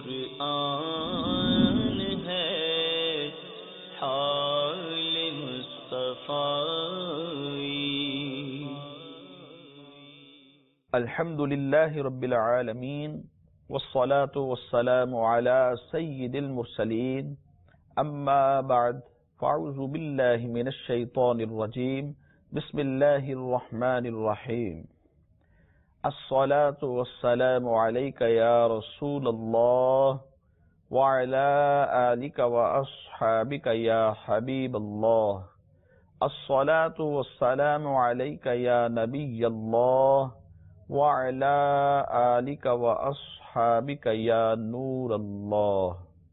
قرآن ہے حال مصطفی. الحمد للہ رب العالمین والصلاة والسلام على سید المرسلین اما بعد فاعوذ باللہ من الشیطان الرجیم بسم اللہ الرحمن الرحیم. الصلاة والسلام علیک یا رسول اللہ وعلى آلک واصحابک یا حبیب اللہ. الصلاة والسلام علیک یا نبی اللہ وعلى آلک واصحابک یا نور اللہ.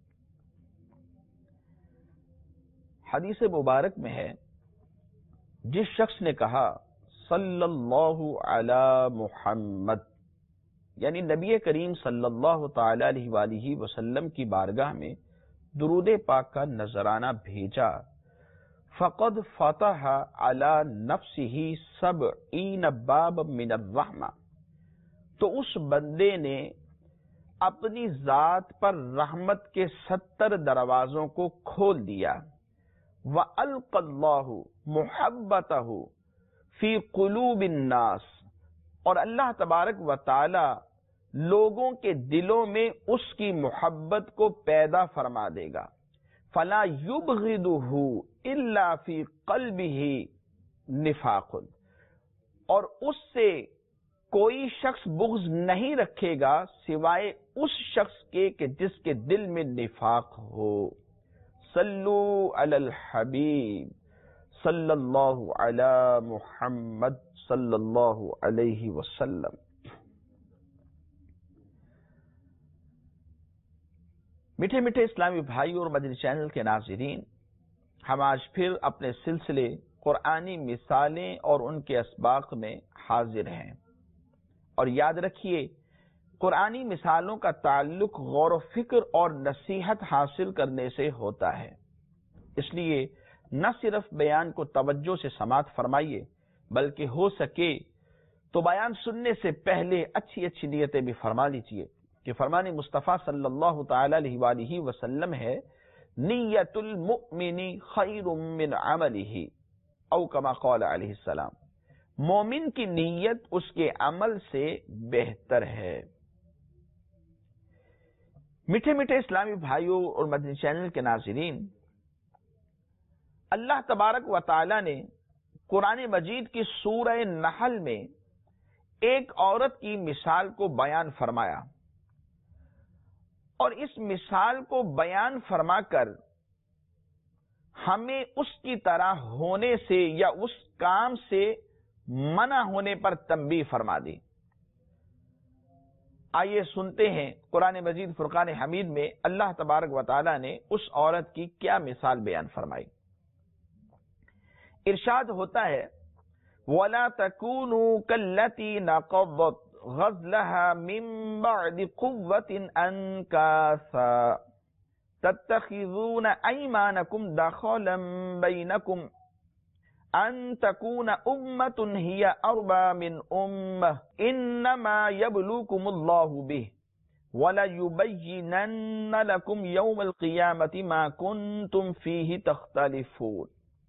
حدیث مبارک میں ہے، جس شخص نے کہا صلی اللہ علی محمد، یعنی نبی کریم صلی اللہ تعالی علیہ وآلہ وسلم کی بارگاہ میں درود پاک کا نذرانہ بھیجا، فقد فتح علی نفسہ 70 باب من الرحمہ، تو اس بندے نے اپنی ذات پر رحمت کے 70 دروازوں کو کھول دیا. وَأَلْقَى اللَّهُ مُحَبَّتَهُ فِي قُلُوبِ النَّاسِ، اور اللہ تبارک و تعالی لوگوں کے دلوں میں اس کی محبت کو پیدا فرما دے گا. فَلَا يُبْغِضُهُ إِلَّا فِي قَلْبِهِ نِفَاقٌ، اور اس سے کوئی شخص بغض نہیں رکھے گا سوائے اس شخص کے کہ جس کے دل میں نفاق ہو. صلو علی الحبیب صلی اللہ علی محمد صلی اللہ علیہ وسلم. میٹھے میٹھے اسلامی بھائی اور مدنی چینل کے ناظرین، ہم آج پھر اپنے سلسلے قرآنی مثالیں اور ان کے اسباق میں حاضر ہیں. اور یاد رکھیے، قرآنی مثالوں کا تعلق غور و فکر اور نصیحت حاصل کرنے سے ہوتا ہے. اس لیے نہ صرف بیان کو توجہ سے سماعت فرمائیے، بلکہ ہو سکے تو بیان سننے سے پہلے اچھی اچھی نیتیں بھی فرما لیجیے، کہ فرمان مصطفیٰ صلی اللہ تعالی علیہ وآلہ وسلم ہے، نیت المؤمن خیر من عملہ، او کما قال علیہ السلام، مومن کی نیت اس کے عمل سے بہتر ہے. میٹھے میٹھے اسلامی بھائیوں اور مدنی چینل کے ناظرین، اللہ تبارک و تعالی نے قرآن مجید کی سورہ نحل میں ایک عورت کی مثال کو بیان فرمایا، اور اس مثال کو بیان فرما کر ہمیں اس کی طرح ہونے سے یا اس کام سے منع ہونے پر تنبیہ فرما دی. آئیے سنتے ہیں قرآن مجید فرقان حمید میں اللہ تبارک و تعالی نے اس عورت کی کیا مثال بیان فرمائی. ارشاد ہوتا ہے، وَلَا تَكُونُوا كَالَّتِي نَقَضَتْ غَزْلَهَا مِن بَعْدِ قُوَّةٍ أَنْكَاثًا تَتَّخِذُونَ أَيْمَانَكُمْ دَخَلًا بَيْنَكُمْ أَن تَكُونَ أُمَّةٌ هِيَ أَرْبَى مِنْ أُمَّةٍ إِنَّمَا يَبْلُوكُمُ اللَّهُ بِهِ وَلَيُبَيِّنَنَّ لَكُمْ يَوْمَ الْقِيَامَةِ مَا كُنْتُمْ فِيهِ تَخْتَلِفُونَ.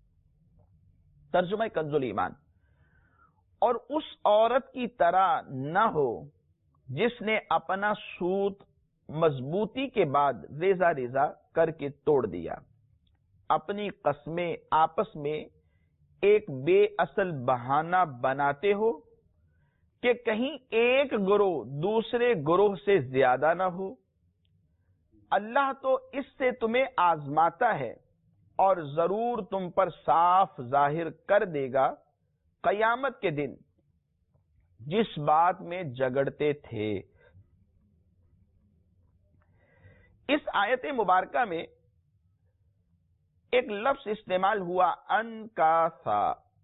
ترجمہ کنز ایمان، اور اس عورت کی طرح نہ ہو جس نے اپنا سوت مضبوطی کے بعد ریزہ ریزہ کر کے توڑ دیا. اپنی قسمیں آپس میں ایک بے اصل بہانہ بناتے ہو کہ کہیں ایک گروہ دوسرے گروہ سے زیادہ نہ ہو. اللہ تو اس سے تمہیں آزماتا ہے، اور ضرور تم پر صاف ظاہر کر دے گا قیامت کے دن جس بات میں جگڑتے تھے. اس آیت مبارکہ میں ایک لفظ استعمال ہوا، انکاسا.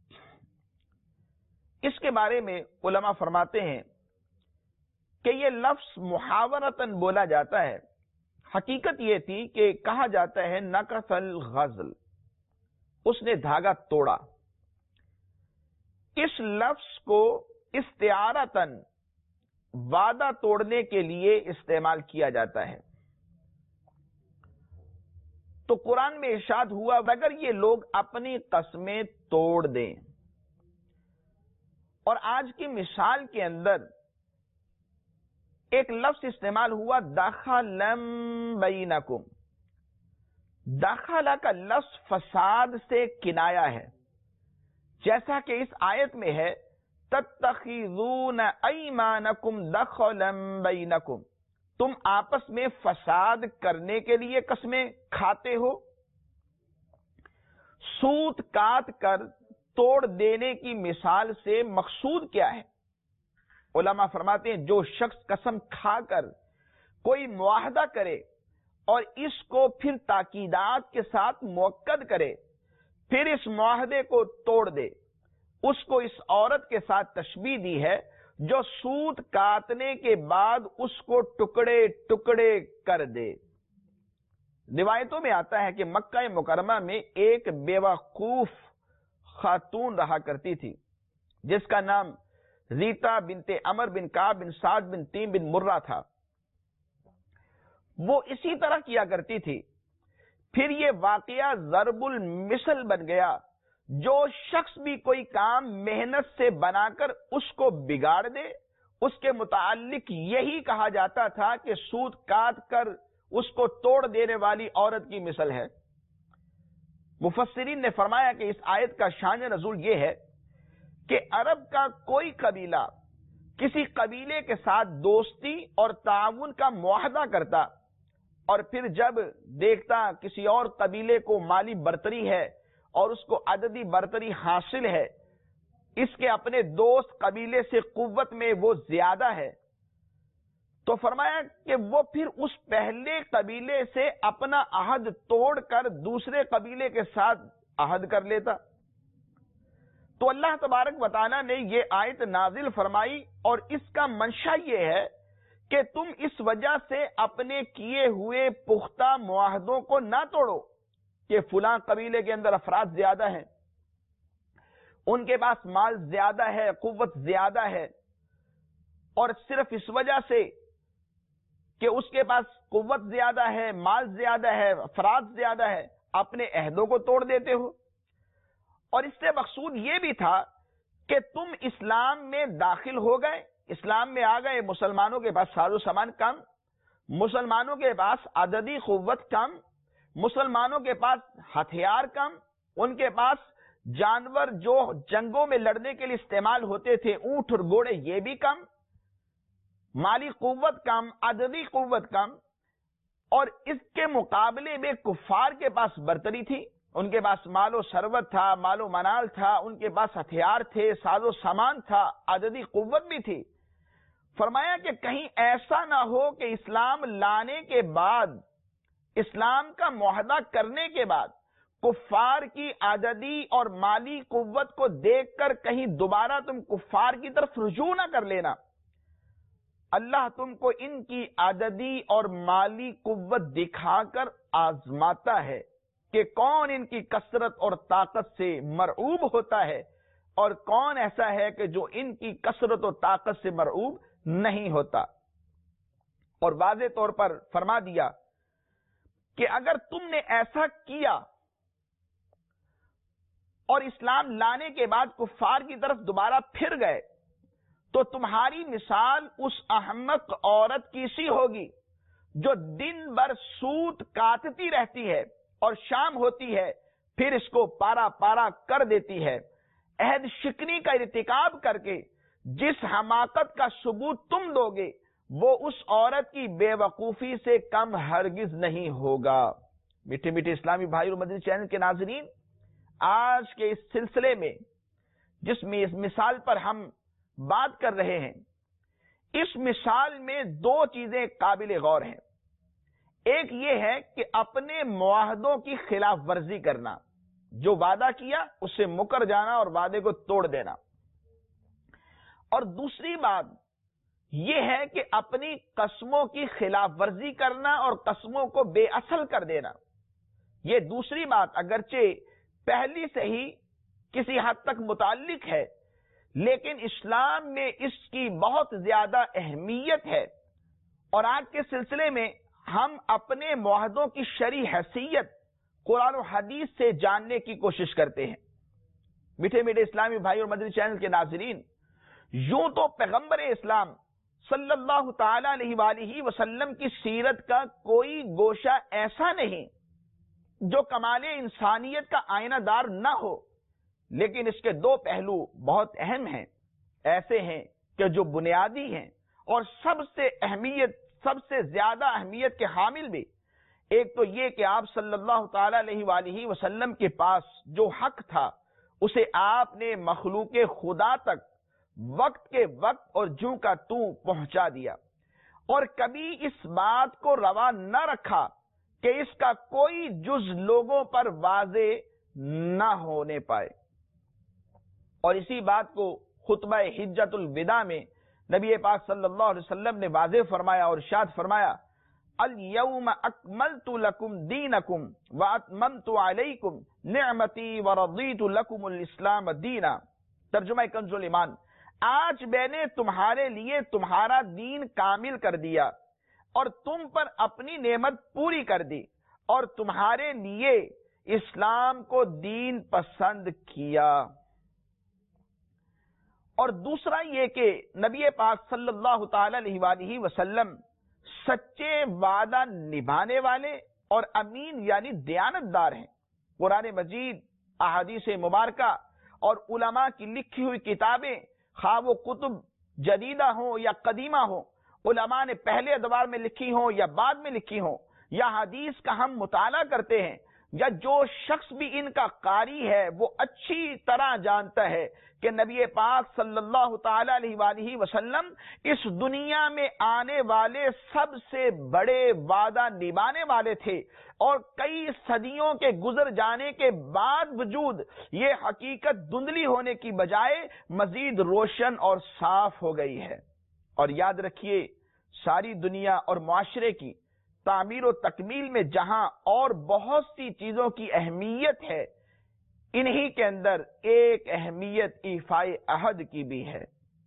اس کے بارے میں علماء فرماتے ہیں کہ یہ لفظ محاورتاً بولا جاتا ہے. حقیقت یہ تھی کہ کہا جاتا ہے نکث الغزل، اس نے دھاگا توڑا. اس لفظ کو استعارتاً وعدہ توڑنے کے لیے استعمال کیا جاتا ہے. تو قرآن میں ارشاد ہوا اگر یہ لوگ اپنی قسمیں توڑ دیں. اور آج کی مثال کے اندر ایک لفظ استعمال ہوا دخلم بینکم. دخلہ کا لفظ فساد سے کنایا ہے، جیسا کہ اس آیت میں ہے تتخذون ایمانکم دخلا بینکم، تم آپس میں فساد کرنے کے لیے قسمیں کھاتے ہو. سود کاٹ کر توڑ دینے کی مثال سے مقصود کیا ہے؟ علماء فرماتے ہیں جو شخص قسم کھا کر کوئی معاہدہ کرے اور اس کو پھر تاکیدات کے ساتھ مؤکد کرے، پھر اس معاہدے کو توڑ دے، اس کو اس عورت کے ساتھ تشبیہ دی ہے جو سود کاٹنے کے بعد اس کو ٹکڑے ٹکڑے کر دے. روایتوں میں آتا ہے کہ مکہ مکرمہ میں ایک بیوقوف خاتون رہا کرتی تھی جس کا نام ریتا بنت عمر بن کعب بن سعد بن تیم بن مرہ تھا. وہ اسی طرح کیا کرتی تھی. پھر یہ واقعہ ضرب المثل بن گیا. جو شخص بھی کوئی کام محنت سے بنا کر اس کو بگاڑ دے، اس کے متعلق یہی کہا جاتا تھا کہ سود کاٹ کر اس کو توڑ دینے والی عورت کی مثل ہے. مفسرین نے فرمایا کہ اس آیت کا شان نزول یہ ہے کہ عرب کا کوئی قبیلہ کسی قبیلے کے ساتھ دوستی اور تعاون کا معاہدہ کرتا اور پھر جب دیکھتا کسی اور قبیلے کو مالی برتری ہے اور اس کو عددی برتری حاصل ہے، اس کے اپنے دوست قبیلے سے قوت میں وہ زیادہ ہے، تو فرمایا کہ وہ پھر اس پہلے قبیلے سے اپنا عہد توڑ کر دوسرے قبیلے کے ساتھ عہد کر لیتا. تو اللہ تبارک و تعالیٰ نے یہ آیت نازل فرمائی اور اس کا منشا یہ ہے کہ تم اس وجہ سے اپنے کیے ہوئے پختہ معاہدوں کو نہ توڑو کہ فلاں قبیلے کے اندر افراد زیادہ ہیں، ان کے پاس مال زیادہ ہے، قوت زیادہ ہے، اور صرف اس وجہ سے کہ اس کے پاس قوت زیادہ ہے، مال زیادہ ہے، افراد زیادہ ہے، اپنے عہدوں کو توڑ دیتے ہو. اور اس سے مقصود یہ بھی تھا کہ تم اسلام میں داخل ہو گئے، اسلام میں آ گئے، مسلمانوں کے پاس ساز و سامان کم، مسلمانوں کے پاس عددی قوت کم، مسلمانوں کے پاس ہتھیار کم، ان کے پاس جانور جو جنگوں میں لڑنے کے لیے استعمال ہوتے تھے اونٹ اور گھوڑے یہ بھی کم، مالی قوت کم، عددی قوت کم. اور اس کے مقابلے میں کفار کے پاس برتری تھی، ان کے پاس مال و ثروت تھا، مال و منال تھا، ان کے پاس ہتھیار تھے، ساز و سامان تھا، عددی قوت بھی تھی. فرمایا کہ کہیں ایسا نہ ہو کہ اسلام لانے کے بعد، اسلام کا معاہدہ کرنے کے بعد کفار کی عددی اور مالی قوت کو دیکھ کر کہیں دوبارہ تم کفار کی طرف رجوع نہ کر لینا. اللہ تم کو ان کی عددی اور مالی قوت دکھا کر آزماتا ہے کہ کون ان کی کثرت اور طاقت سے مرعوب ہوتا ہے اور کون ایسا ہے کہ جو ان کی کثرت و طاقت سے مرعوب نہیں ہوتا. اور واضح طور پر فرما دیا کہ اگر تم نے ایسا کیا اور اسلام لانے کے بعد کفار کی طرف دوبارہ پھر گئے تو تمہاری مثال اس احمق عورت کی سی ہوگی جو دن بھر سود کاٹتی رہتی ہے اور شام ہوتی ہے پھر اس کو پارا پارا کر دیتی ہے. عہد شکنی کا ارتکاب کر کے جس حماقت کا ثبوت تم دو گے وہ اس عورت کی بے وقوفی سے کم ہرگز نہیں ہوگا. میٹھے میٹھے اسلامی بھائی اور مدنی چینل کے ناظرین، آج کے اس سلسلے میں جس میں اس مثال پر ہم بات کر رہے ہیں، اس مثال میں دو چیزیں قابل غور ہیں. ایک یہ ہے کہ اپنے معاہدوں کی خلاف ورزی کرنا، جو وعدہ کیا اس سے مکر جانا اور وعدے کو توڑ دینا. اور دوسری بات یہ ہے کہ اپنی قسموں کی خلاف ورزی کرنا اور قسموں کو بے اصل کر دینا. یہ دوسری بات اگرچہ پہلی سے ہی کسی حد تک متعلق ہے، لیکن اسلام میں اس کی بہت زیادہ اہمیت ہے. اور آج کے سلسلے میں ہم اپنے معاہدوں کی شرعی حیثیت قرآن و حدیث سے جاننے کی کوشش کرتے ہیں۔ میٹھے میٹھے اسلامی بھائی اور مدنی چینل کے ناظرین، یوں تو پیغمبر اسلام صلی اللہ تعالی علیہ وآلہ وسلم کی سیرت کا کوئی گوشہ ایسا نہیں جو کمال انسانیت کا آئینہ دار نہ ہو، لیکن اس کے دو پہلو بہت اہم ہیں، ایسے ہیں کہ جو بنیادی ہیں اور سب سے زیادہ اہمیت کے حامل بھی۔ ایک تو یہ کہ آپ صلی اللہ تعالی علیہ وآلہ وسلم کے پاس جو حق تھا اسے آپ نے مخلوق خدا تک وقت کے وقت اور جوں کا توں پہنچا دیا، اور کبھی اس بات کو روا نہ رکھا کہ اس کا کوئی جز لوگوں پر واضح نہ ہونے پائے۔ اور اسی بات کو خطبہ حجۃ الوداع میں نبی پاک صلی اللہ علیہ وسلم نے واضح فرمایا اور ارشاد فرمایا، اليوم اکملت لکم دینکم واتممت علیکم نعمتی ورضیت لکم الاسلام دینا۔ ترجمہ کنز الایمان، آج میں نے تمہارے لیے تمہارا دین کامل کر دیا اور تم پر اپنی نعمت پوری کر دی اور تمہارے لیے اسلام کو دین پسند کیا۔ اور دوسرا یہ کہ نبی پاک صلی اللہ تعالی علیہ وآلہ وسلم سچے وعدہ نبھانے والے اور امین یعنی دیانت دار ہیں۔ قرآن مجید، احادیث مبارکہ اور علماء کی لکھی ہوئی کتابیں، خواہ وہ کتب جدیدہ ہوں یا قدیمہ ہوں، علماء نے پہلے ادوار میں لکھی ہوں یا بعد میں لکھی ہوں، یا حدیث کا ہم مطالعہ کرتے ہیں، یا جو شخص بھی ان کا قاری ہے وہ اچھی طرح جانتا ہے کہ نبی پاک صلی اللہ تعالی علیہ وآلہ وسلم اس دنیا میں آنے والے سب سے بڑے وعدہ نبھانے والے تھے، اور کئی صدیوں کے گزر جانے کے باوجود یہ حقیقت دھندلی ہونے کی بجائے مزید روشن اور صاف ہو گئی ہے۔ اور یاد رکھیے، ساری دنیا اور معاشرے کی تعمیر و تکمیل میں جہاں اور بہت سی چیزوں کی اہمیت ہے، انہی کے اندر ایک اہمیت ایفائے عہد کی بھی ہے۔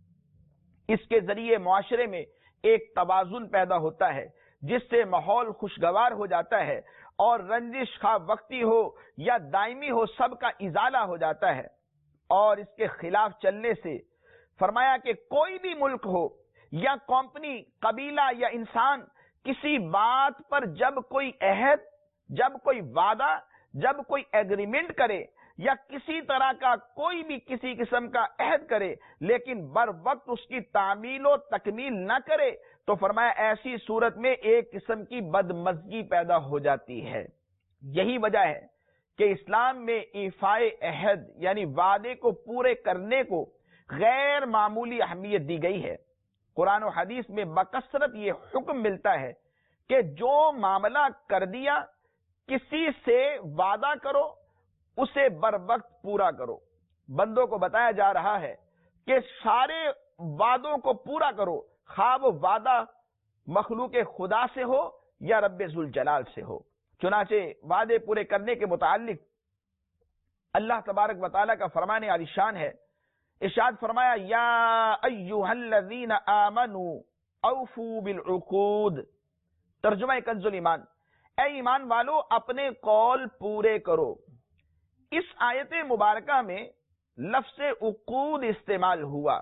اس کے ذریعے معاشرے میں ایک توازن پیدا ہوتا ہے جس سے ماحول خوشگوار ہو جاتا ہے، اور رنجش خواہ وقتی ہو یا دائمی ہو سب کا ازالہ ہو جاتا ہے۔ اور اس کے خلاف چلنے سے فرمایا کہ کوئی بھی ملک ہو یا کمپنی، قبیلہ یا انسان، کسی بات پر جب کوئی عہد، جب کوئی وعدہ، جب کوئی ایگریمنٹ کرے یا کسی طرح کا کوئی بھی کسی قسم کا عہد کرے لیکن بر وقت اس کی تعمیل و تکمیل نہ کرے، تو فرمایا ایسی صورت میں ایک قسم کی بدمزگی پیدا ہو جاتی ہے۔ یہی وجہ ہے کہ اسلام میں ایفائے عہد یعنی وعدے کو پورے کرنے کو غیر معمولی اہمیت دی گئی ہے۔ قرآن و حدیث میں بکثرت یہ حکم ملتا ہے کہ جو معاملہ کر دیا، کسی سے وعدہ کرو، اسے بر وقت پورا کرو۔ بندوں کو بتایا جا رہا ہے کہ سارے وعدوں کو پورا کرو، خواہ وہ وعدہ مخلوق خدا سے ہو یا رب ذوالجلال سے ہو۔ چنانچہ وعدے پورے کرنے کے متعلق اللہ تبارک و تعالیٰ کا فرمان عالی شان ہے۔ ارشاد فرمایا، یا ایھا الذین آمنوا اوفوا بالعقود۔ ترجمہ کنز الایمان، اے ایمان والو اپنے قول پورے کرو۔ اس آیت مبارکہ میں لفظ عقود استعمال ہوا۔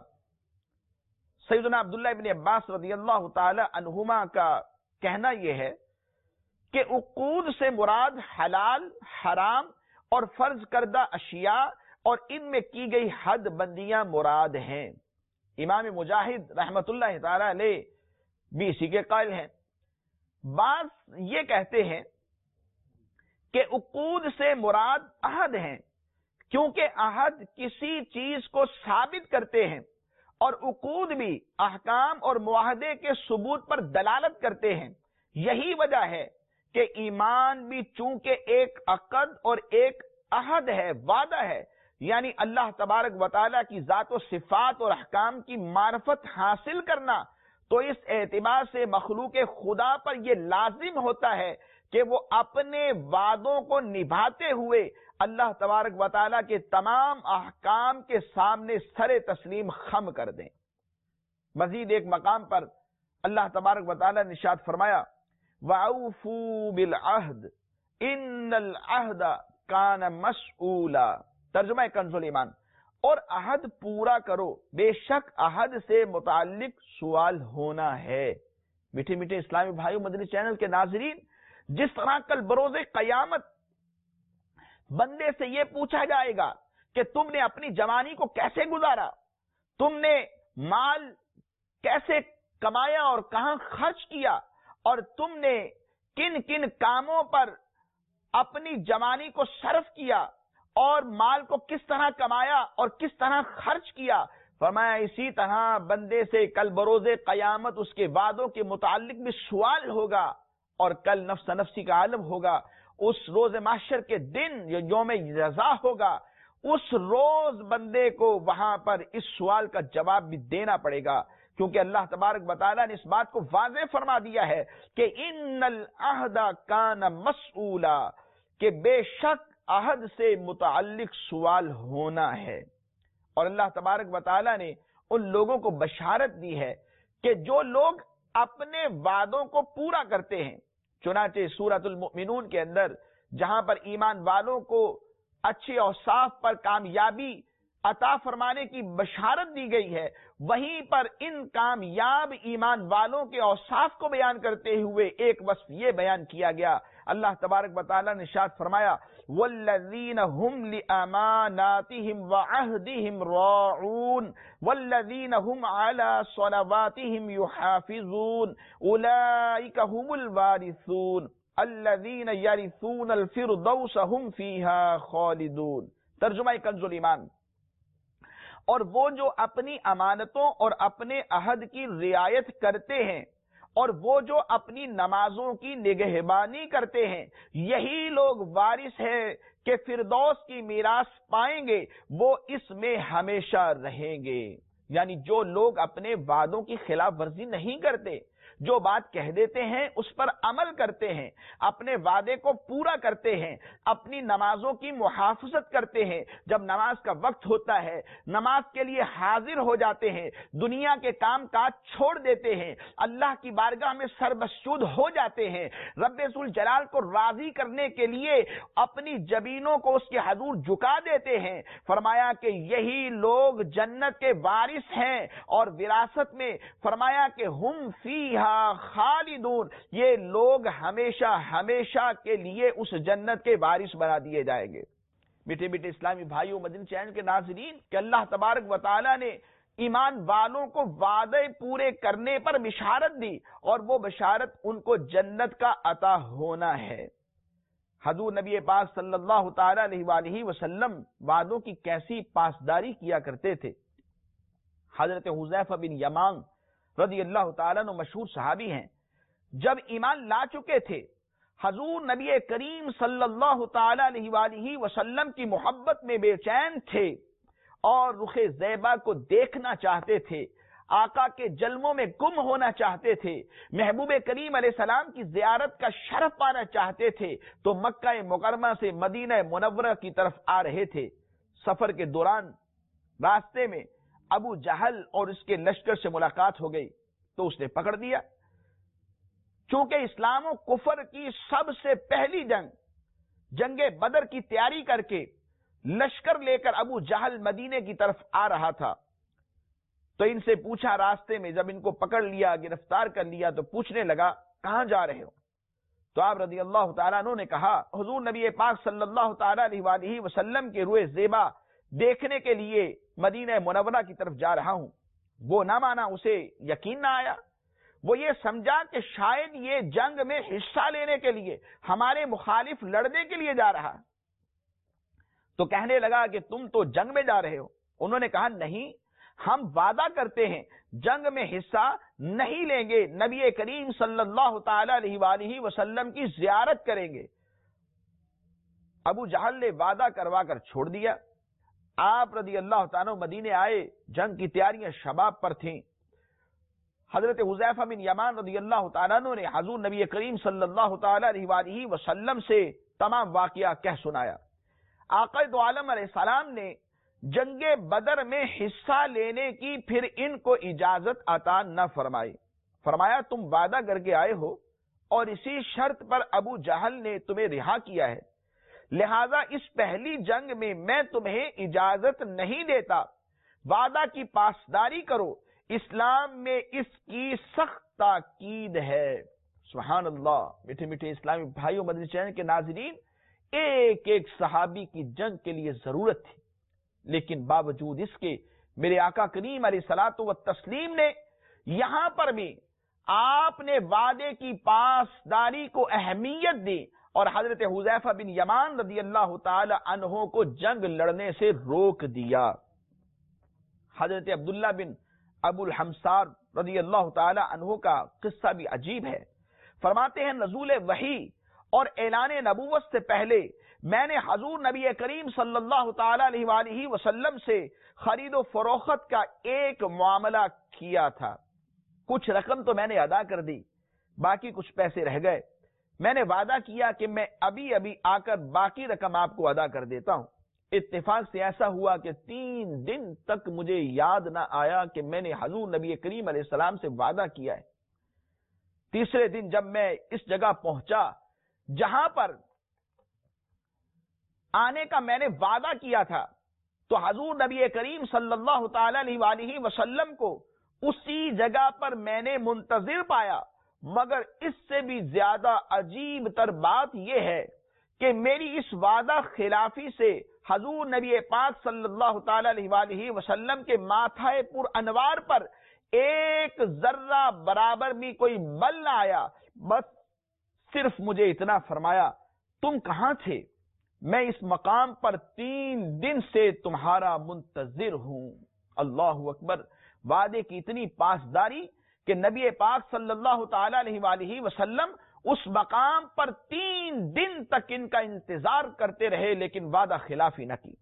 سیدنا عبداللہ ابن عباس رضی اللہ تعالی عنہما کا کہنا یہ ہے کہ عقود سے مراد حلال، حرام اور فرض کردہ اشیاء اور ان میں کی گئی حد بندیاں مراد ہیں۔ امام مجاہد رحمت اللہ تعالی علیہ بھی اسی کے قائل ہیں۔ بعض یہ کہتے ہیں کہ عقود سے مراد عہد ہیں، کیونکہ عہد کسی چیز کو ثابت کرتے ہیں، اور عقود بھی احکام اور معاہدے کے ثبوت پر دلالت کرتے ہیں۔ یہی وجہ ہے کہ ایمان بھی چونکہ ایک عقد اور ایک عہد ہے، وعدہ ہے، یعنی اللہ تبارک و تعالیٰ کی ذات و صفات اور احکام کی معرفت حاصل کرنا، تو اس اعتبار سے مخلوق خدا پر یہ لازم ہوتا ہے کہ وہ اپنے وعدوں کو نبھاتے ہوئے اللہ تبارک و تعالیٰ کے تمام احکام کے سامنے سر تسلیم خم کر دیں۔ مزید ایک مقام پر اللہ تبارک و تعالیٰ نے ارشاد فرمایا، وَأَوْفُوا بِالْعَهْدِ، ان العہد کان مسئولا، ترجمہ کنز الایمان، اور عہد پورا کرو، بے شک عہد سے متعلق سوال ہونا ہے۔ میٹھے میٹھے اسلامی بھائیو، مدنی چینل کے ناظرین، جس طرح کل بروز قیامت بندے سے یہ پوچھا جائے گا کہ تم نے اپنی جوانی کو کیسے گزارا، تم نے مال کیسے کمایا اور کہاں خرچ کیا، اور تم نے کن کن کاموں پر اپنی جوانی کو صرف کیا، اور مال کو کس طرح کمایا اور کس طرح خرچ کیا۔ فرمایا اسی طرح بندے سے کل بروز قیامت اس کے وعدوں کے متعلق بھی سوال ہوگا، اور کل نفس نفسی کا عالم ہوگا۔ اس روز محشر کے دن یوم جزا ہوگا، اس روز بندے کو وہاں پر اس سوال کا جواب بھی دینا پڑے گا، کیونکہ اللہ تبارک و تعالیٰ نے اس بات کو واضح فرما دیا ہے کہ ان العہد کان مسئولا، کہ بے شک عہد سے متعلق سوال ہونا ہے۔ اور اللہ تبارک و تعالیٰ نے ان لوگوں کو بشارت دی ہے کہ جو لوگ اپنے وعدوں کو پورا کرتے ہیں، چنانچہ سورۃ المؤمنون کے اندر جہاں پر ایمان والوں کو اچھے اوصاف پر کامیابی عطا فرمانے کی بشارت دی گئی ہے، وہیں پر ان کامیاب ایمان والوں کے اوصاف کو بیان کرتے ہوئے ایک وصف یہ بیان کیا گیا۔ اللہ تبارک و تعالیٰ نے ارشاد فرمایا والذین هم لأماناتهم وعہدهم راعون والذین هم على صلواتهم يحافظون اولئک هم الوارثون الذین یرثون الفردوس هم فیها خالدون۔ ترجمہ کنز الایمان، اور وہ جو اپنی امانتوں اور اپنے عہد کی رعایت کرتے ہیں، اور وہ جو اپنی نمازوں کی نگہبانی کرتے ہیں، یہی لوگ وارث ہیں کہ فردوس کی میراث پائیں گے، وہ اس میں ہمیشہ رہیں گے۔ یعنی جو لوگ اپنے وعدوں کی خلاف ورزی نہیں کرتے، جو بات کہہ دیتے ہیں اس پر عمل کرتے ہیں، اپنے وعدے کو پورا کرتے ہیں، اپنی نمازوں کی محافظت کرتے ہیں، جب نماز کا وقت ہوتا ہے نماز کے لیے حاضر ہو جاتے ہیں، دنیا کے کام کاج چھوڑ دیتے ہیں، اللہ کی بارگاہ میں سربسجود ہو جاتے ہیں، رب ذوالجلال کو راضی کرنے کے لیے اپنی جبینوں کو اس کے حضور جھکا دیتے ہیں۔ فرمایا کہ یہی لوگ جنت کے وارث ہیں، اور وراثت میں فرمایا کہ ہم فیہا خالدون، یہ لوگ ہمیشہ ہمیشہ کے لیے اس جنت کے وارث بنا دیے جائیں گے۔ میٹھے میٹھے اسلامی بھائیوں، مدنی چینل کے ناظرین، کہ اللہ تبارک و تعالیٰ نے ایمان والوں کو وعدے پورے کرنے پر بشارت دی، اور وہ بشارت ان کو جنت کا عطا ہونا ہے۔ حضور نبی پاک صلی اللہ تعالی علیہ وآلہ وسلم وعدوں کی کیسی پاسداری کیا کرتے تھے۔ حضرت حذیفہ بن یمان رضی اللہ تعالیٰ عنہ مشہور صحابی ہیں، جب ایمان لا چکے تھے، حضور نبی کریم صلی اللہ تعالی علیہ وآلہ وسلم کی محبت میں بے چین تھے، اور رخ زیبا کو دیکھنا چاہتے تھے، آقا کے جلووں میں گم ہونا چاہتے تھے، محبوب کریم علیہ السلام کی زیارت کا شرف پانا چاہتے تھے، تو مکہ مکرمہ سے مدینہ منورہ کی طرف آ رہے تھے۔ سفر کے دوران راستے میں ابو جہل اور اس کے لشکر سے ملاقات ہو گئی، تو اس نے پکڑ دیا۔ چونکہ اسلام و کفر کی سب سے پہلی جنگ بدر کی تیاری کر کے لشکر لے کر ابو جہل مدینے کی طرف آ رہا تھا، تو ان سے پوچھا راستے میں، جب ان کو پکڑ لیا، گرفتار کر لیا، تو پوچھنے لگا کہاں جا رہے ہو؟ تو آپ رضی اللہ تعالیٰ عنہ نے کہا حضور نبی پاک صلی اللہ تعالی علیہ وآلہ وسلم کے روئے زیبا دیکھنے کے لیے مدینہ منورہ کی طرف جا رہا ہوں۔ وہ نہ مانا، اسے یقین نہ آیا، وہ یہ سمجھا کہ شاید یہ جنگ میں حصہ لینے کے لیے، ہمارے مخالف لڑنے کے لیے جا رہا، تو کہنے لگا کہ تم تو جنگ میں جا رہے ہو۔ انہوں نے کہا نہیں، ہم وعدہ کرتے ہیں جنگ میں حصہ نہیں لیں گے، نبی کریم صلی اللہ تعالی علیہ وآلہ وسلم کی زیارت کریں گے۔ ابو جہل نے وعدہ کروا کر چھوڑ دیا۔ آپ رضی اللہ تعالیٰ مدینے آئے، جنگ کی تیاریاں شباب پر تھیں۔ حضرت حذیفہ بن یمان رضی اللہ تعالیٰ عنہ نے حضور نبی کریم صلی اللہ تعالی علیہ وآلہ وسلم سے تمام واقعہ کہہ سنایا۔ آقا دو عالم علیہ السلام نے جنگ بدر میں حصہ لینے کی پھر ان کو اجازت عطا نہ فرمائی۔ فرمایا تم وعدہ کر کے آئے ہو اور اسی شرط پر ابو جہل نے تمہیں رہا کیا ہے، لہذا اس پہلی جنگ میں میں تمہیں اجازت نہیں دیتا، وعدہ کی پاسداری کرو، اسلام میں اس کی سخت تاکید ہے۔ سبحان اللہ۔ میٹھے میٹھے اسلامی بھائیوں، مدنی چینل کے ناظرین، ایک ایک صحابی کی جنگ کے لیے ضرورت تھی، لیکن باوجود اس کے میرے آقا کریم علیہ الصلوۃ والتسلیم نے یہاں پر بھی آپ نے وعدے کی پاسداری کو اہمیت دی اور حضرت حذیفہ بن یمان رضی اللہ تعالی عنہ کو جنگ لڑنے سے روک دیا۔ حضرت عبداللہ بن ابو الحمصار رضی اللہ تعالی عنہ کا قصہ بھی عجیب ہے۔ فرماتے ہیں نزول وحی اور اعلان نبوت سے پہلے میں نے حضور نبی کریم صلی اللہ تعالی علیہ وآلہ وسلم سے خرید و فروخت کا ایک معاملہ کیا تھا۔ کچھ رقم تو میں نے ادا کر دی، باقی کچھ پیسے رہ گئے۔ میں نے وعدہ کیا کہ میں ابھی ابھی آ کر باقی رقم آپ کو ادا کر دیتا ہوں۔ اتفاق سے ایسا ہوا کہ 3 دن تک مجھے یاد نہ آیا کہ میں نے حضور نبی کریم علیہ السلام سے وعدہ کیا ہے۔ تیسرے دن جب میں اس جگہ پہنچا جہاں پر آنے کا میں نے وعدہ کیا تھا، تو حضور نبی کریم صلی اللہ تعالی علیہ وآلہ وسلم کو اسی جگہ پر میں نے منتظر پایا، مگر اس سے بھی زیادہ عجیب تر بات یہ ہے کہ میری اس وعدہ خلافی سے حضور نبی پاک صلی اللہ تعالی علیہ وآلہ وسلم کے ماتھائے پر انوار پر ایک ذرہ برابر بھی کوئی بل نہ آیا، بس صرف مجھے اتنا فرمایا، تم کہاں تھے؟ میں اس مقام پر 3 دن سے تمہارا منتظر ہوں۔ اللہ اکبر۔ وعدے کی اتنی پاسداری کہ نبی پاک صلی اللہ تعالی علیہ وآلہ وسلم اس مقام پر 3 دن تک ان کا انتظار کرتے رہے، لیکن وعدہ خلافی نہ کی۔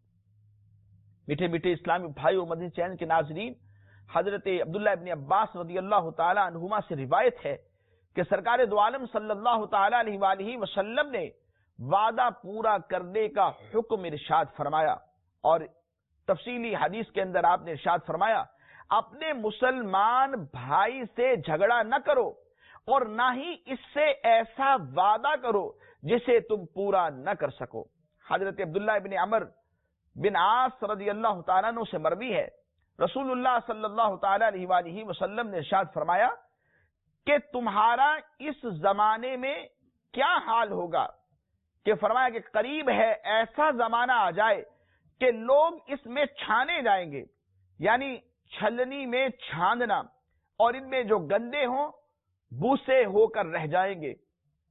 میٹھے میٹھے اسلامی بھائیوں، مدنی چینل کے ناظرین، حضرت عبداللہ ابن عباس رضی اللہ تعالی عنہما سے روایت ہے کہ سرکار دو عالم صلی اللہ تعالی علیہ وآلہ وسلم نے وعدہ پورا کرنے کا حکم ارشاد فرمایا، اور تفصیلی حدیث کے اندر آپ نے ارشاد فرمایا، اپنے مسلمان بھائی سے جھگڑا نہ کرو اور نہ ہی اس سے ایسا وعدہ کرو جسے تم پورا نہ کر سکو۔ حضرت عبداللہ ابن عمر بن عاص رضی اللہ تعالیٰ عنہ سے مروی ہے، رسول اللہ صلی اللہ تعالی علیہ وآلہ وسلم نے ارشاد فرمایا کہ تمہارا اس زمانے میں کیا حال ہوگا، کہ فرمایا کہ قریب ہے ایسا زمانہ آ جائے کہ لوگ اس میں چھانے جائیں گے، یعنی چھلنی میں چھاندنا، اور ان میں جو گندے ہوں بوسے ہو کر رہ جائیں گے،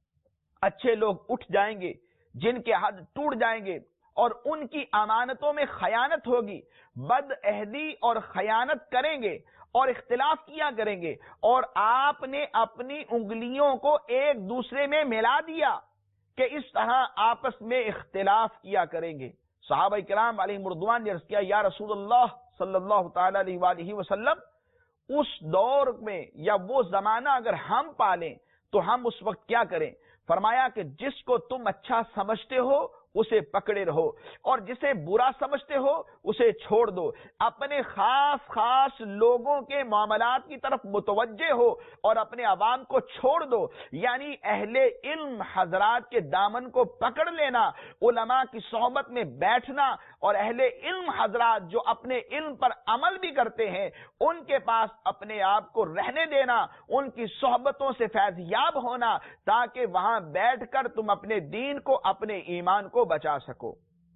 اچھے لوگ اٹھ جائیں گے، جن کے حد ٹوٹ جائیں گے، اور ان کی امانتوں میں خیانت ہوگی، بد عہدی اور خیانت کریں گے اور اختلاف کیا کریں گے، اور آپ نے اپنی انگلیوں کو ایک دوسرے میں ملا دیا کہ اس طرح آپس میں اختلاف کیا کریں گے۔ صحابہ کرام علیہ رضوان نے عرض کیا، یا رسول اللہ صلی اللہ تعالی علیہ وآلہ وسلم، اس دور میں یا وہ زمانہ اگر ہم پالیں تو ہم اس وقت کیا کریں؟ فرمایا کہ جس کو تم اچھا سمجھتے ہو اسے پکڑے رہو، اور جسے برا سمجھتے ہو اسے چھوڑ دو، اپنے خاص لوگوں کے معاملات کی طرف متوجہ ہو اور اپنے عوام کو چھوڑ دو، یعنی اہل علم حضرات کے دامن کو پکڑ لینا، علماء کی صحبت میں بیٹھنا، اور اہل علم حضرات جو اپنے علم پر عمل بھی کرتے ہیں ان کے پاس اپنے آپ کو رہنے دینا، ان کی صحبتوں سے فیض یاب ہونا، تاکہ وہاں بیٹھ کر تم اپنے دین کو، اپنے ایمان کو بچا سکو۔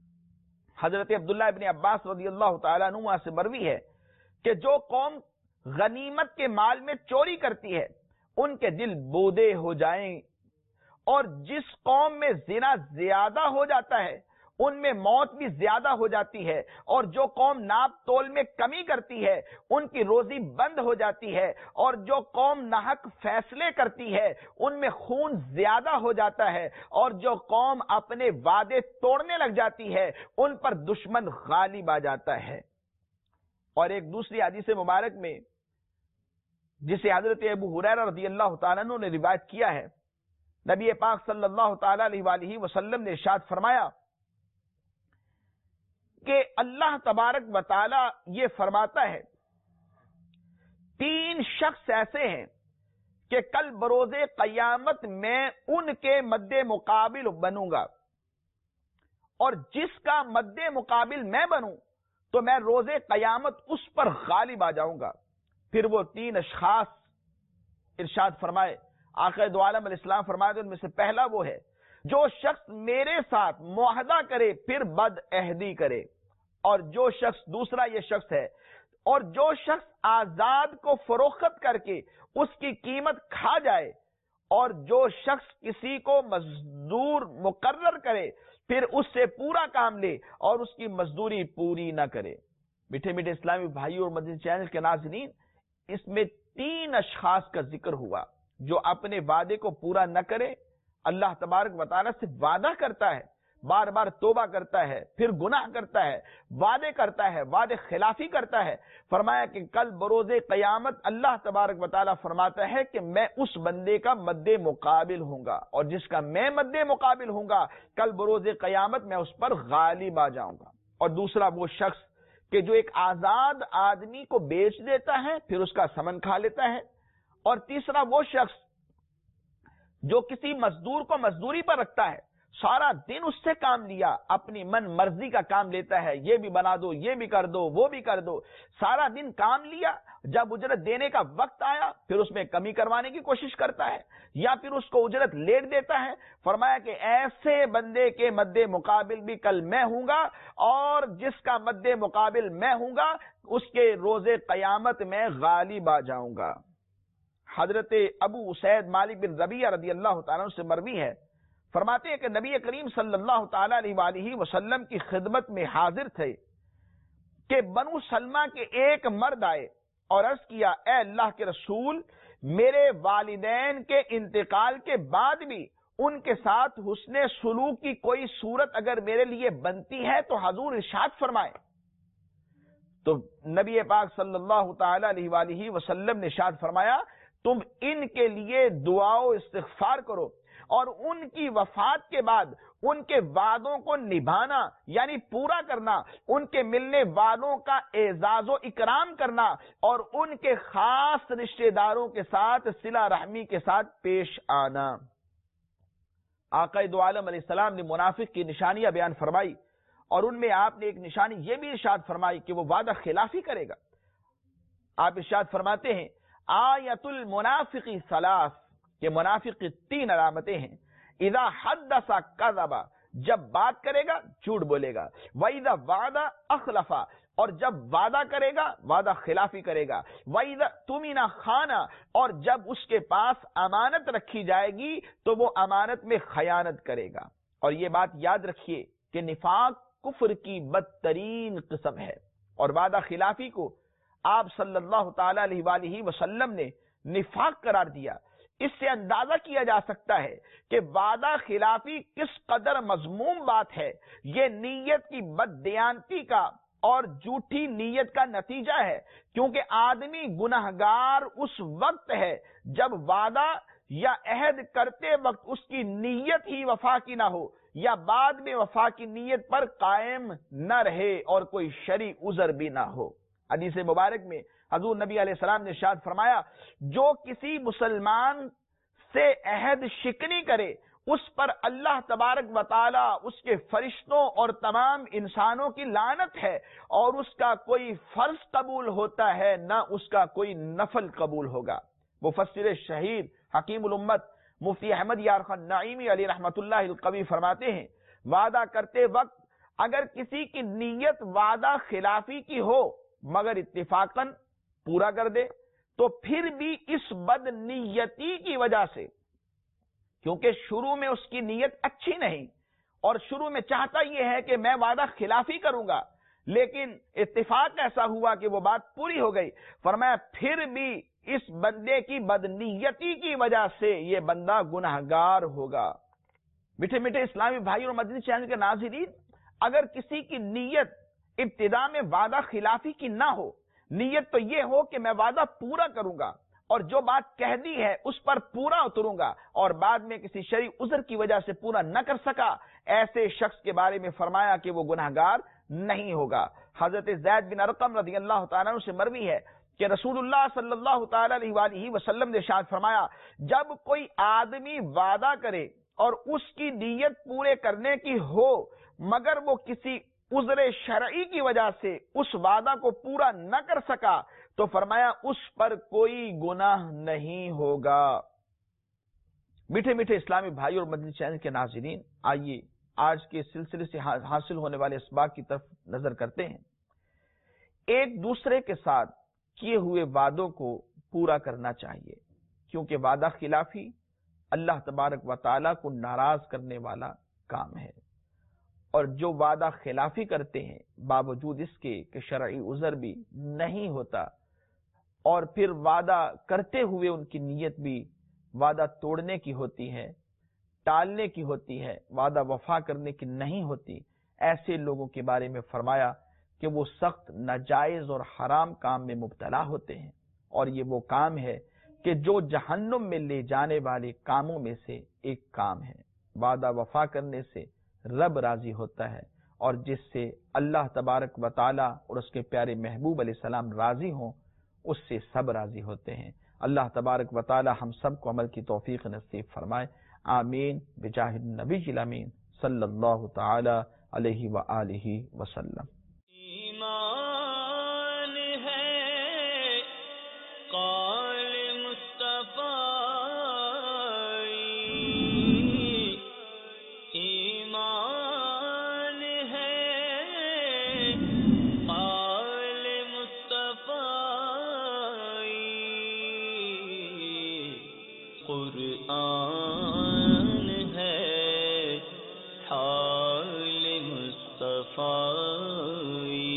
حضرت عبداللہ ابن عباس رضی اللہ تعالیٰ عنہ سے مروی ہے کہ جو قوم غنیمت کے مال میں چوری کرتی ہے ان کے دل بودے ہو جائیں، اور جس قوم میں زنا زیادہ ہو جاتا ہے ان میں موت بھی زیادہ ہو جاتی ہے، اور جو قوم ناپ تول میں کمی کرتی ہے ان کی روزی بند ہو جاتی ہے، اور جو قوم ناحق فیصلے کرتی ہے ان میں خون زیادہ ہو جاتا ہے، اور جو قوم اپنے وعدے توڑنے لگ جاتی ہے ان پر دشمن غالب آ جاتا ہے۔ اور ایک دوسری حدیث مبارک میں جسے حضرت ابو ہریرہ رضی اللہ تعالیٰ عنہ نے روایت کیا ہے، نبی پاک صلی اللہ تعالی علیہ وآلہ وسلم نے ارشاد فرمایا کہ اللہ تبارک و تعالی یہ فرماتا ہے، 3 شخص ایسے ہیں کہ کل بروز قیامت میں ان کے مد مقابل بنوں گا، اور جس کا مد مقابل میں بنوں تو میں روز قیامت اس پر غالب آ جاؤں گا۔ پھر وہ 3 اشخاص ارشاد فرمائے، آقا دو عالم علیہ السلام فرمائے ان میں سے پہلا وہ ہے جو شخص میرے ساتھ معاہدہ کرے پھر بد عہدی کرے، اور جو شخص، دوسرا یہ شخص ہے، اور جو شخص آزاد کو فروخت کر کے اس کی قیمت کھا جائے، اور جو شخص کسی کو مزدور مقرر کرے پھر اس سے پورا کام لے اور اس کی مزدوری پوری نہ کرے۔ میٹھے میٹھے اسلامی بھائیوں اور مدنی چینل کے ناظرین، اس میں 3 اشخاص کا ذکر ہوا جو اپنے وعدے کو پورا نہ کرے، اللہ تبارک و تعالیٰ سے وعدہ کرتا ہے، بار بار توبہ کرتا ہے، پھر گناہ کرتا ہے، وعدے کرتا ہے، وعدے خلافی کرتا ہے۔ فرمایا کہ کل بروز قیامت اللہ تبارک و تعالیٰ فرماتا ہے کہ میں اس بندے کا مد مقابل ہوں گا، اور جس کا میں مد مقابل ہوں گا کل بروز قیامت میں اس پر غالب آ جاؤں گا۔ اور دوسرا وہ شخص کہ جو ایک آزاد آدمی کو بیچ دیتا ہے پھر اس کا ثمن کھا لیتا ہے، اور تیسرا وہ شخص جو کسی مزدور کو مزدوری پر رکھتا ہے، سارا دن اس سے کام لیا، اپنی من مرضی کا کام لیتا ہے، یہ بھی بنا دو، یہ بھی کر دو، وہ بھی کر دو، سارا دن کام لیا، جب اجرت دینے کا وقت آیا پھر اس میں کمی کروانے کی کوشش کرتا ہے یا پھر اس کو اجرت لیٹ دیتا ہے۔ فرمایا کہ ایسے بندے کے مد مقابل بھی کل میں ہوں گا، اور جس کا مد مقابل میں ہوں گا اس کے روز قیامت میں غالب آ جاؤں گا۔ حضرت ابو اسید مالک بن ربیعہ رضی اللہ تعالیٰ عنہ سے مروی ہے، فرماتے ہیں کہ نبی کریم صلی اللہ تعالی علیہ وآلہ وسلم کی خدمت میں حاضر تھے کہ بنو سلمہ کے ایک مرد آئے اور عرض کیا، اے اللہ کے رسول، میرے والدین کے انتقال کے بعد بھی ان کے ساتھ حسن سلوک کی کوئی صورت اگر میرے لیے بنتی ہے تو حضور ارشاد فرمائے۔ تو نبی پاک صلی اللہ تعالی علیہ وآلہ وسلم نے ارشاد فرمایا، تم ان کے لیے دعا و استغفار کرو، اور ان کی وفات کے بعد ان کے وعدوں کو نبھانا یعنی پورا کرنا، ان کے ملنے والوں کا اعزاز و اکرام کرنا، اور ان کے خاص رشتہ داروں کے ساتھ صلہ رحمی کے ساتھ پیش آنا۔ آقا دو عالم علیہ السلام نے منافق کی نشانیاں بیان فرمائی، اور ان میں آپ نے ایک نشانی یہ بھی ارشاد فرمائی کہ وہ وعدہ خلافی کرے گا۔ آپ ارشاد فرماتے ہیں، آیت المنافق ثلاث، کہ منافق کی 3 علامتیں ہیں، اذا حدث کذب، جب بات کرے گا جھوٹ بولے گا، واذا وعد اخلف، اور جب وعدہ کرے گا وعدہ خلافی کرے گا، واذا اؤتمن خان، اور جب اس کے پاس امانت رکھی جائے گی تو وہ امانت میں خیانت کرے گا۔ اور یہ بات یاد رکھیے کہ نفاق کفر کی بدترین قسم ہے، اور وعدہ خلافی کو آپ صلی اللہ تعالی علیہ وآلہ وسلم نے نفاق قرار دیا۔ اس سے اندازہ کیا جا سکتا ہے کہ وعدہ خلافی کس قدر مذموم بات ہے۔ یہ نیت کی بددیانتی کا اور جھوٹی نیت کا نتیجہ ہے، کیونکہ آدمی گناہگار اس وقت ہے جب وعدہ یا عہد کرتے وقت اس کی نیت ہی وفا کی نہ ہو، یا بعد میں وفا کی نیت پر قائم نہ رہے اور کوئی شرعی عذر بھی نہ ہو۔ حدیث مبارک میں حضور نبی علیہ السلام نے ارشاد فرمایا، جو کسی مسلمان سے عہد شکنی کرے اس پر اللہ تبارک و تعالی، اس کے فرشتوں اور تمام انسانوں کی لعنت ہے، اور اس کا کوئی فرض قبول ہوتا ہے نہ اس کا کوئی نفل قبول ہوگا۔ مفسر شہید حکیم الامت مفتی احمد یار خان نعیمی علی رحمت اللہ القوی فرماتے ہیں، وعدہ کرتے وقت اگر کسی کی نیت وعدہ خلافی کی ہو مگر اتفاقاً پورا کر دے تو پھر بھی اس بد نیتی کی وجہ سے، کیونکہ شروع میں اس کی نیت اچھی نہیں اور شروع میں چاہتا یہ ہے کہ میں وعدہ خلافی کروں گا، لیکن اتفاق ایسا ہوا کہ وہ بات پوری ہو گئی، فرمایا پھر بھی اس بندے کی بدنیتی کی وجہ سے یہ بندہ گناہگار ہوگا۔ میٹھے میٹھے اسلامی بھائی اور مدنی چینل کے ناظرین، اگر کسی کی نیت ابتدا میں وعدہ خلافی کی نہ ہو، نیت تو یہ ہو کہ میں وعدہ پورا کروں گا اور جو بات کہہ دی ہے اس پر پورا اتروں گا، اور بعد میں کسی شرعی عذر کی وجہ سے پورا نہ کر سکا، ایسے شخص کے بارے میں فرمایا کہ وہ گناہگار نہیں ہوگا۔ حضرت زید بن ارقم رضی اللہ تعالیٰ عنہ سے مروی ہے کہ رسول اللہ صلی اللہ تعالی علیہ وآلہ وسلم نے ارشاد فرمایا، جب کوئی آدمی وعدہ کرے اور اس کی نیت پورے کرنے کی ہو مگر وہ کسی عذر شرعی کی وجہ سے اس وعدہ کو پورا نہ کر سکا تو فرمایا اس پر کوئی گناہ نہیں ہوگا۔ میٹھے میٹھے اسلامی بھائی اور مدنی چینل کے ناظرین، آئیے آج کے سلسلے سے حاصل ہونے والے اسباق کی طرف نظر کرتے ہیں۔ ایک دوسرے کے ساتھ کیے ہوئے وعدوں کو پورا کرنا چاہیے، کیونکہ وعدہ خلافی اللہ تبارک و تعالیٰ کو ناراض کرنے والا کام ہے، اور جو وعدہ خلافی کرتے ہیں باوجود اس کے کہ شرعی عذر بھی نہیں ہوتا، اور پھر وعدہ کرتے ہوئے ان کی نیت بھی وعدہ توڑنے کی ہوتی ہے، ٹالنے کی ہوتی ہے، وعدہ وفا کرنے کی نہیں ہوتی، ایسے لوگوں کے بارے میں فرمایا کہ وہ سخت ناجائز اور حرام کام میں مبتلا ہوتے ہیں، اور یہ وہ کام ہے کہ جو جہنم میں لے جانے والے کاموں میں سے ایک کام ہے۔ وعدہ وفا کرنے سے رب راضی ہوتا ہے، اور جس سے اللہ تبارک و تعالی اور اس کے پیارے محبوب علیہ السلام راضی ہوں اس سے سب راضی ہوتے ہیں۔ اللہ تبارک و تعالی ہم سب کو عمل کی توفیق نصیب فرمائے، آمین بجاہ النبی الامین صلی اللہ تعالی علیہ وآلہ وسلم۔ ایمان ہے قول مصطفیٰ، ایمان ہے قول مصطفیٰ، قرآن ہے حال مصطفیٰ۔